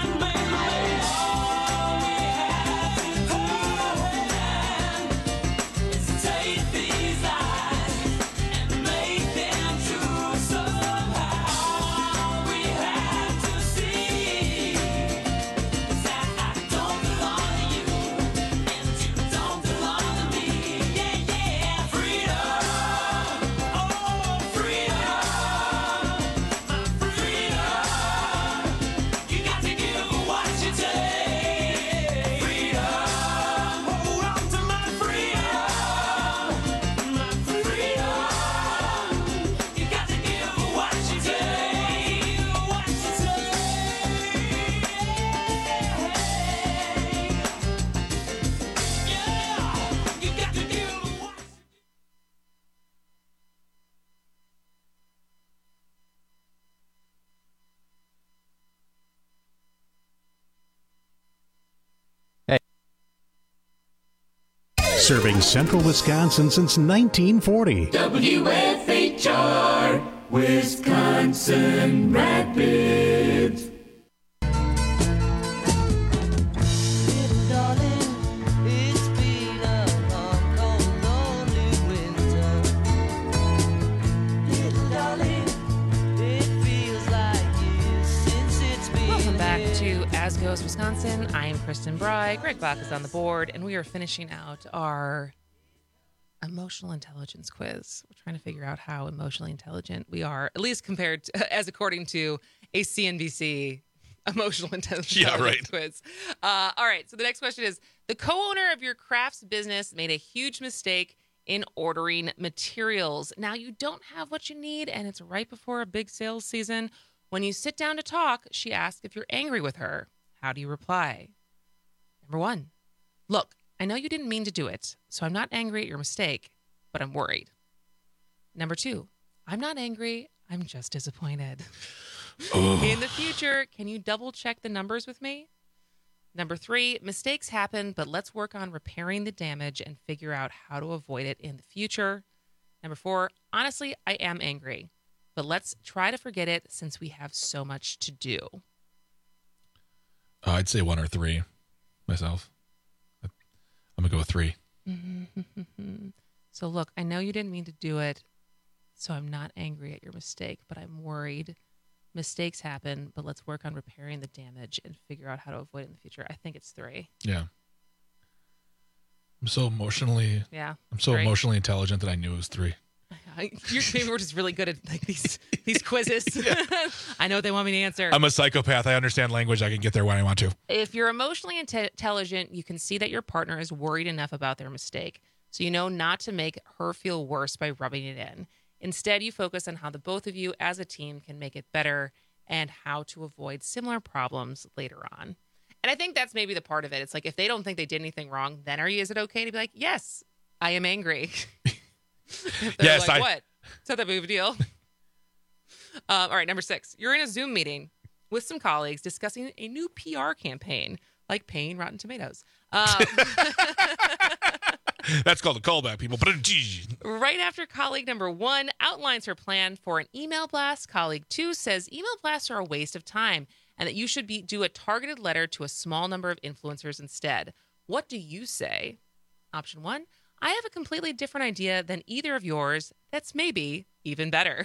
Serving central Wisconsin since nineteen forty. W F H R, Wisconsin Rapids. Welcome back to As Goes Wisconsin. I am Kristen Bry. Greg Bach is on the board, and we are finishing out our emotional intelligence quiz. We're trying to figure out how emotionally intelligent we are, at least compared to, as according to a C N B C emotional intelligence Yeah, right. quiz. Uh, all right, so the next question is, the co-owner of your craft's business made a huge mistake in ordering materials. Now you don't have what you need, and it's right before a big sales season. When you sit down to talk, she asks if you're angry with her. How do you reply? Number one, look, I know you didn't mean to do it, so I'm not angry at your mistake, but I'm worried. Number two, I'm not angry, I'm just disappointed. In the future, can you double check the numbers with me? Number three, mistakes happen, but let's work on repairing the damage and figure out how to avoid it in the future. Number four, honestly, I am angry, but let's try to forget it since we have so much to do. Uh, I'd say one or three myself. I'm going to go with three. So look, I know you didn't mean to do it, so I'm not angry at your mistake, but I'm worried. Mistakes happen, but let's work on repairing the damage and figure out how to avoid it in the future. I think it's three. Yeah. I'm so emotionally. Yeah. I'm so three. emotionally intelligent that I knew it was three. I, you're, maybe we're just really good at like these these quizzes. I know what they want me to answer. I'm a psychopath. I understand language. I can get there when I want to. If you're emotionally inte- intelligent, you can see that your partner is worried enough about their mistake, so you know not to make her feel worse by rubbing it in. Instead, you focus on how the both of you as a team can make it better and how to avoid similar problems later on. And I think that's maybe the part of it. It's like if they don't think they did anything wrong, then are you, is it okay to be like, yes, I am angry. If they're Yes, like, I- what? It's not that big of a deal. Um, all right, number six. You're in a Zoom meeting with some colleagues discussing a new P R campaign, like paying Rotten Tomatoes. Um, That's called a callback, people. right after colleague number one outlines her plan for an email blast, colleague two says email blasts are a waste of time and that you should be do a targeted letter to a small number of influencers instead. What do you say? Option one, I have a completely different idea than either of yours. That's maybe even better.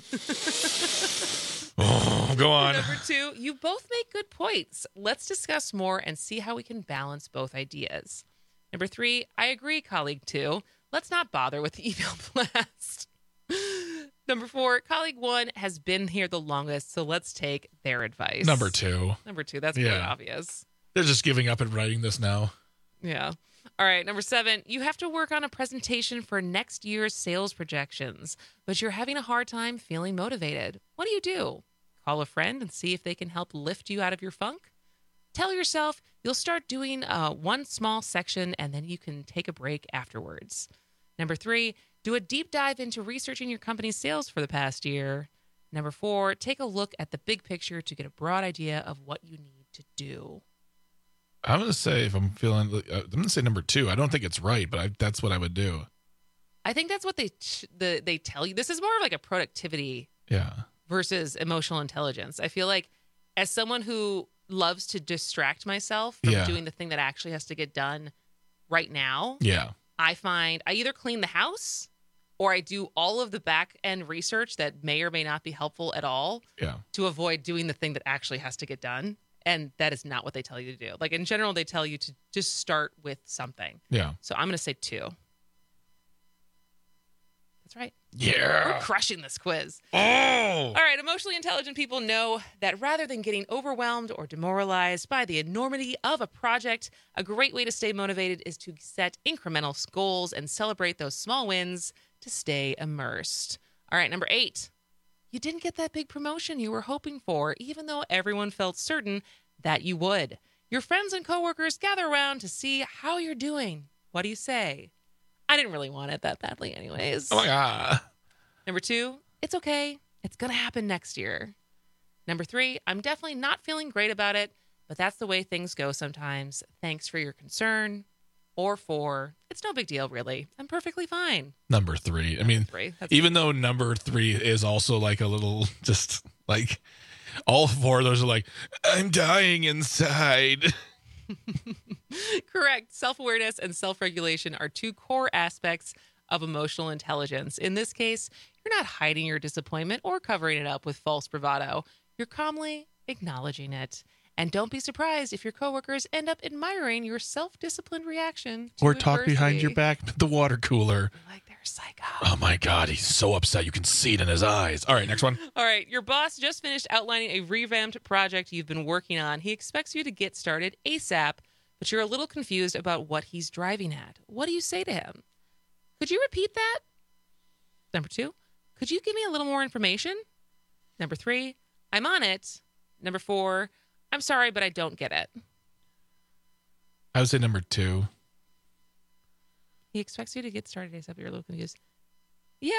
Oh, go on. Number two, you both make good points. Let's discuss more and see how we can balance both ideas. Number three, I agree, colleague two. Let's not bother with the email blast. Number four, colleague one has been here the longest, so let's take their advice. Number two. Number two, that's pretty Yeah. obvious. They're just giving up and writing this now. Yeah. All right, number seven, you have to work on a presentation for next year's sales projections, but you're having a hard time feeling motivated. What do you do? Call a friend and see if they can help lift you out of your funk? Tell yourself you'll start doing uh, one small section and then you can take a break afterwards. Number three, do a deep dive into researching your company's sales for the past year. Number four, take a look at the big picture to get a broad idea of what you need to do. I'm going to say, if I'm feeling, uh, I'm going to say number two. I don't think it's right, but I, that's what I would do. I think that's what they the, they tell you. This is more of like a productivity Yeah. versus emotional intelligence. I feel like as someone who loves to distract myself from Yeah. doing the thing that actually has to get done right now, Yeah. I find I either clean the house or I do all of the back end research that may or may not be helpful at all Yeah. to avoid doing the thing that actually has to get done. And that is not what they tell you to do. Like in general, they tell you to just start with something. Yeah. So I'm going to say two. That's right. Yeah. We're crushing this quiz. Oh. All right. Emotionally intelligent people know that rather than getting overwhelmed or demoralized by the enormity of a project, a great way to stay motivated is to set incremental goals and celebrate those small wins to stay immersed. All right. Number eight. You didn't get that big promotion you were hoping for, even though everyone felt certain that you would. Your friends and coworkers gather around to see how you're doing. What do you say? I didn't really want it that badly anyways. Oh, my God. Number two, it's okay. It's going to happen next year. Number three, I'm definitely not feeling great about it, but that's the way things go sometimes. Thanks for your concern. Or four, it's no big deal, really. I'm perfectly fine. Number three. I mean, Three. That's even though number three is also like a little, just like all four of those are like, I'm dying inside. Correct. Self-awareness and self-regulation are two core aspects of emotional intelligence. In this case, you're not hiding your disappointment or covering it up with false bravado. You're calmly acknowledging it. And don't be surprised if your coworkers end up admiring your self-disciplined reaction to Or talk behind adversity. your back at the water cooler. Like they're psycho. Oh, my God. He's so upset. You can see it in his eyes. All right, next one. All right, your boss just finished outlining a revamped project you've been working on. He expects you to get started ASAP, but you're a little confused about what he's driving at. What do you say to him? Could you repeat that? Number two, could you give me a little more information? Number three, I'm on it. Number four, I'm sorry, but I don't get it. I would say number two. He expects you to get started ASAP. You're a little confused. Yeah.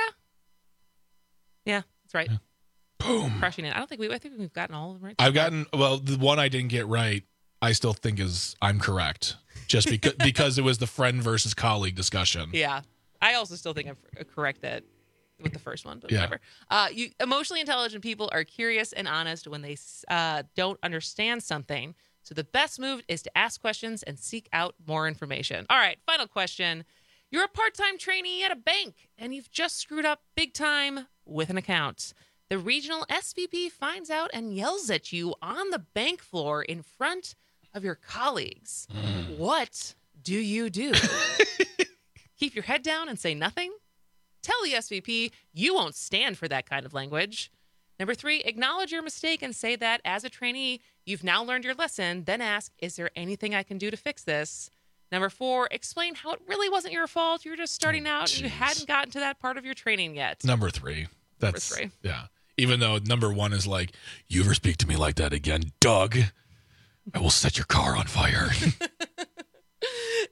Yeah, that's right. Boom. Crushing it. I don't think we, I think we've gotten all of them right. I've gotten, well, the one I didn't get right, I still think is I'm correct. Just because because it was the friend versus colleague discussion. Yeah. I also still think I'm correct that with the first one, but Yeah. whatever. Uh, you emotionally intelligent people are curious and honest when they uh, don't understand something. So the best move is to ask questions and seek out more information. All right, final question. You're a part-time trainee at a bank and you've just screwed up big time with an account. The regional S V P finds out and yells at you on the bank floor in front of your colleagues. Mm. What do you do? Keep your head down and say nothing? Tell the S V P you won't stand for that kind of language. Number three, acknowledge your mistake and say that as a trainee, you've now learned your lesson. Then ask, is there anything I can do to fix this? Number four, explain how it really wasn't your fault. You're just starting out and you hadn't gotten to that part of your training yet. Number three. Number That's, three. Yeah. Even though number one is like, you ever speak to me like that again, Doug, I will set your car on fire.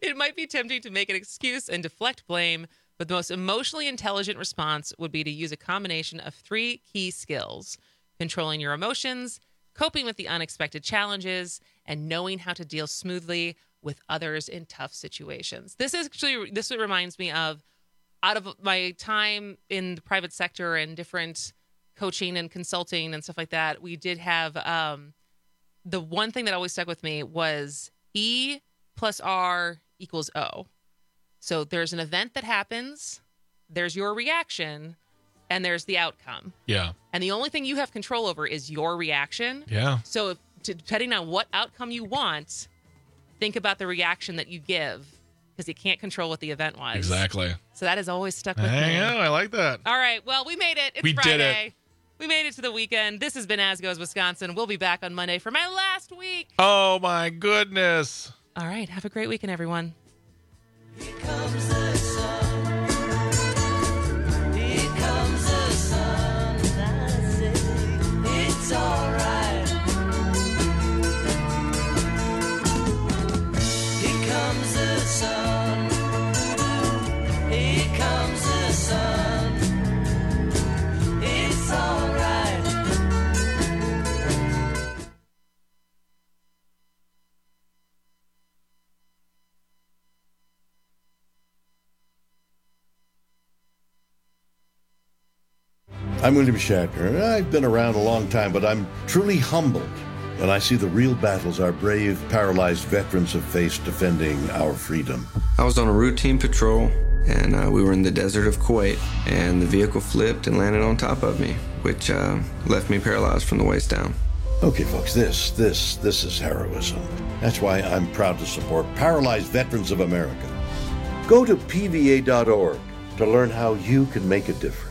It might be tempting to make an excuse and deflect blame, but the most emotionally intelligent response would be to use a combination of three key skills: controlling your emotions, coping with the unexpected challenges, and knowing how to deal smoothly with others in tough situations. This is actually, this reminds me of, out of my time in the private sector and different coaching and consulting and stuff like that, we did have, um, the one thing that always stuck with me was E plus R equals O. So there's an event that happens, there's your reaction, and there's the outcome. Yeah. And the only thing you have control over is your reaction. Yeah. So if, to, depending on what outcome you want, think about the reaction that you give, because you can't control what the event was. Exactly. So that has always stuck with I me. know. I like that. All right. Well, we made it. It's We Friday. did it. We made it to the weekend. This has been As Goes Wisconsin. We'll be back on Monday for my last week. Oh, my goodness. All right. Have a great weekend, everyone. Here comes the sun. Here comes the sun. I say it's all right. Here comes the sun. Here comes the sun. It's all right. I'm William Shatner. I've been around a long time, but I'm truly humbled when I see the real battles our brave, paralyzed veterans have faced defending our freedom. I was on a routine patrol, and uh, we were in the desert of Kuwait, and the vehicle flipped and landed on top of me, which uh, left me paralyzed from the waist down. Okay, folks, this, this, this is heroism. That's why I'm proud to support Paralyzed Veterans of America. Go to P V A dot org to learn how you can make a difference.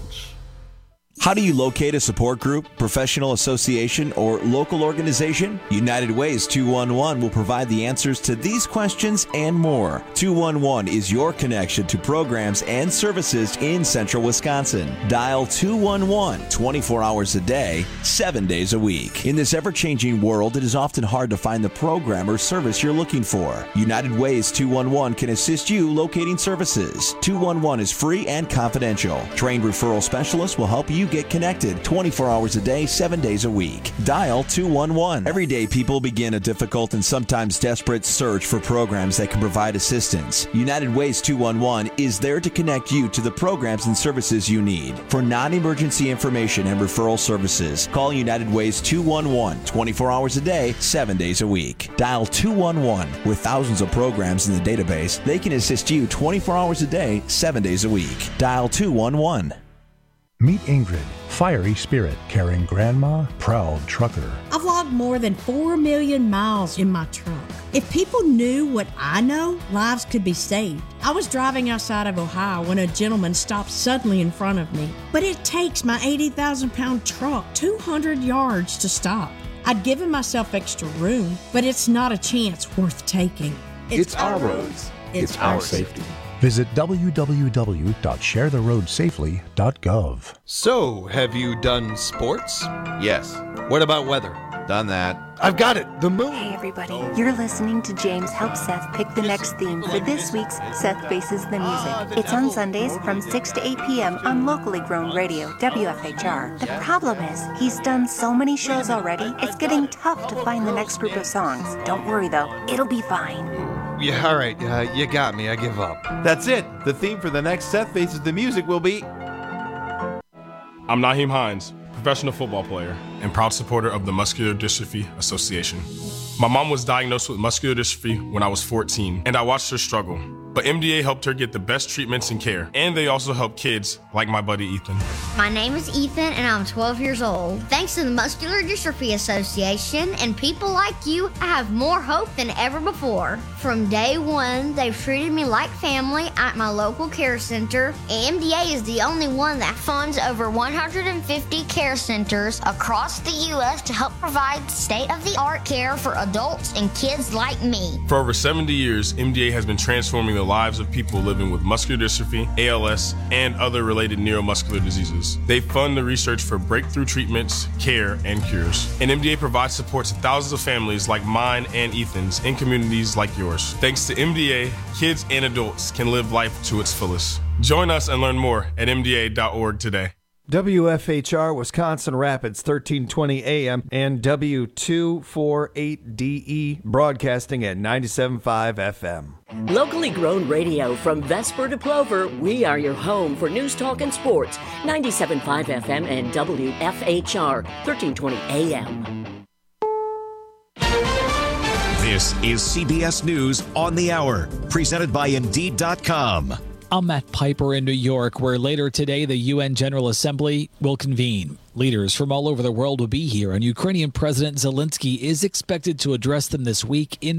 How do you locate a support group, professional association, or local organization? United Ways two one one will provide the answers to these questions and more. two one one is your connection to programs and services in central Wisconsin. Dial two one one twenty-four hours a day, seven days a week. In this ever-changing world, it is often hard to find the program or service you're looking for. United Ways two one one can assist you locating services. two one one is free and confidential. Trained referral specialists will help you get connected twenty-four hours a day, seven days a week. Dial two one one. Every day, people begin a difficult and sometimes desperate search for programs that can provide assistance. United Ways two one one is there to connect you to the programs and services you need. For non-emergency information and referral services, call United Ways two one one twenty-four hours a day, seven days a week. Dial two one one. With thousands of programs in the database, they can assist you twenty-four hours a day, seven days a week. Dial two one one. Meet Ingrid, fiery spirit, caring grandma, proud trucker. I've logged more than four million miles in my truck. If people knew what I know, lives could be saved. I was driving outside of Ohio when a gentleman stopped suddenly in front of me. But it takes my eighty thousand pound truck two hundred yards to stop. I'd given myself extra room, but it's not a chance worth taking. It's, it's our roads. It's, it's our, our safety. Visit w w w dot share the road safely dot gov. So, have you done sports? Yes. What about weather? Done that. I've got it, the moon. Hey everybody, you're listening to James help Seth pick the next theme for this week's Seth Faces the Music. It's on Sundays from six to eight p.m. on locally grown radio, W F H R. The problem is, he's done so many shows already, it's getting tough to find the next group of songs. Don't worry though, it'll be fine. Yeah, all right, uh, you got me, I give up. That's it. The theme for the next Seth Faces the Music will be... I'm Naheem Hines, professional football player and proud supporter of the Muscular Dystrophy Association. My mom was diagnosed with muscular dystrophy when I was fourteen, and I watched her struggle. But M D A helped her get the best treatments and care, and they also help kids like my buddy Ethan. My name is Ethan, and I'm twelve years old. Thanks to the Muscular Dystrophy Association and people like you, I have more hope than ever before. From day one, they've treated me like family at my local care center. M D A is the only one that funds over one hundred fifty care centers across the U S to help provide state-of-the-art care for adults and kids like me. For over seventy years, M D A has been transforming the the lives of people living with muscular dystrophy, A L S, and other related neuromuscular diseases. They fund the research for breakthrough treatments, care, and cures. And M D A provides support to thousands of families like mine and Ethan's in communities like yours. Thanks to M D A, kids and adults can live life to its fullest. Join us and learn more at M D A dot org today. W F H R Wisconsin Rapids, thirteen twenty A M, and W two forty-eight D E, broadcasting at ninety-seven point five F M. Locally grown radio from Vesper to Plover, we are your home for news, talk, and sports. ninety-seven point five F M and W F H R, thirteen twenty A M. This is C B S News on the Hour, presented by Indeed dot com. I'm Matt Piper in New York, where later today the U N General Assembly will convene. Leaders from all over the world will be here, and Ukrainian President Zelensky is expected to address them this week in